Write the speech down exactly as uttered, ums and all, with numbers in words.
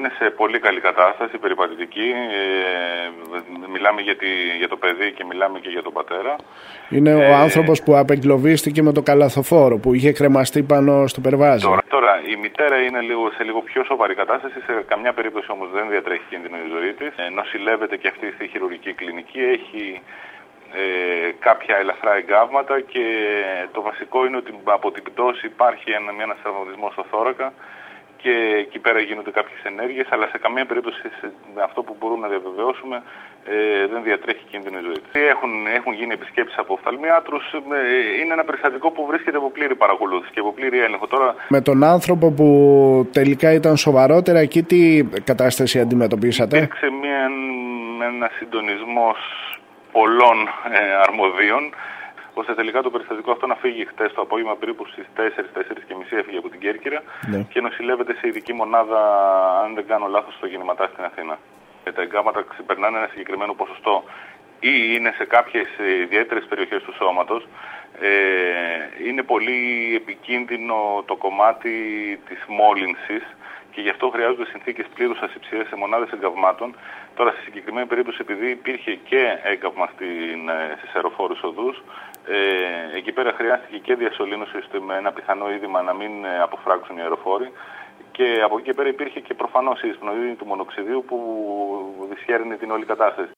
είναι σε πολύ καλή κατάσταση, περιπατητική. Ε, μιλάμε για, τη, για το παιδί και μιλάμε και για τον πατέρα. Είναι ε, ο άνθρωπος που απεγκλωβίστηκε με το καλαθοφόρο, που είχε κρεμαστεί πάνω στο περβάζι. Τώρα, τώρα η μητέρα είναι λίγο, σε λίγο πιο σοβαρή κατάσταση, σε καμιά περίπτωση όμως δεν διατρέχει κίνδυνο η ζωή της. Ε, νοσηλεύεται και αυτή στη χειρουργική κλινική, έχει ε, κάποια ελαφρά εγκάβματα και το βασικό είναι ότι από την πτώση υπάρχει ένα, ένας τραυματισμός στο θώρακα. Και εκεί πέρα γίνονται κάποιες ενέργειες, αλλά σε καμία περίπτωση με αυτό που μπορούμε να διαβεβαιώσουμε ε, δεν διατρέχει κίνδυνο η ζωή της. Έχουν, έχουν γίνει επισκέψεις από οφθαλμιάτρους, ε, είναι ένα περιστατικό που βρίσκεται από πλήρη παρακολούθηση και από πλήρη έλεγχο. Τώρα... Με τον άνθρωπο που τελικά ήταν σοβαρότερα, εκεί τι κατάσταση αντιμετωπίσατε? Υπήρξε μια, ένα συντονισμός πολλών ε, αρμοδίων, ώστε τελικά το περιστατικό αυτό να φύγει χτες το απόγευμα περίπου στις τέσσερις, τέσσερις και μισή έφυγε από την Κέρκυρα, ναι, και νοσηλεύεται σε ειδική μονάδα, αν δεν κάνω λάθος, στο Γεννηματά στην Αθήνα. Ε, τα εγκάματα ξεπερνάνε ένα συγκεκριμένο ποσοστό ή είναι σε κάποιες ιδιαίτερες περιοχές του σώματος. Ε, είναι πολύ επικίνδυνο το κομμάτι της μόλυνσης και γι' αυτό χρειάζονται συνθήκες πλήρους ασυψίας σε μονάδες εγκαυμάτων. Τώρα, στη συγκεκριμένη περίπτωση, επειδή υπήρχε και έγκαυμα στις αεροφόρους οδούς, ε, εκεί πέρα χρειάστηκε και διασωλήνωση ώστε με ένα πιθανό είδημα να μην αποφράξουν οι αεροφόροι. Και από εκεί πέρα υπήρχε και προφανώς η εισπνοή του μονοξιδίου που δυσχέρνει την όλη κατάσταση.